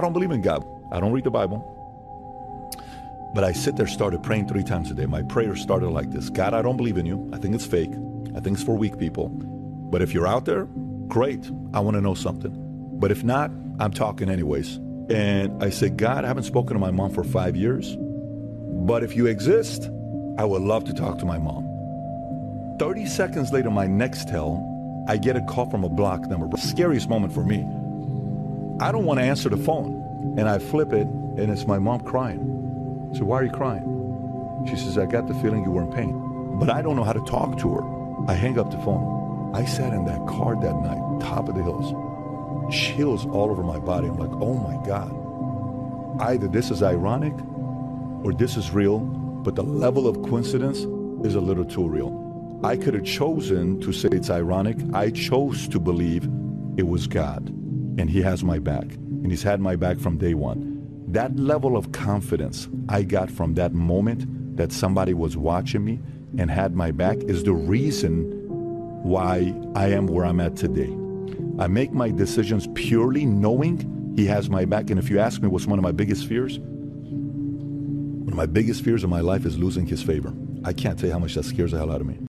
don't believe in God. I don't read the Bible. But I sit there, started praying 3 times a day. My prayer started like this. God, I don't believe in you. I think it's fake. I think it's for weak people. But if you're out there, great. I want to know something. But if not, I'm talking anyways. And I said, God, I haven't spoken to my mom for 5 years. But if you exist, I would love to talk to my mom. 30 seconds later, my next tell, I get a call from a block number. The scariest moment for me. I don't want to answer the phone. And I flip it, and it's my mom crying. So why are you crying? She says, I got the feeling you were in pain. But I don't know how to talk to her. I hang up the phone. I sat in that car that night, top of the hills. Chills all over my body. I'm like, oh my God. Either this is ironic or this is real, but the level of coincidence is a little too real. I could have chosen to say it's ironic. I chose to believe it was God, and He has my back, and He's had my back from day one. That level of confidence I got from that moment that somebody was watching me and had my back is the reason why I am where I'm at today. I make my decisions purely knowing He has my back. And if you ask me what's one of my biggest fears, one of my biggest fears in my life is losing His favor. I can't tell you how much that scares the hell out of me.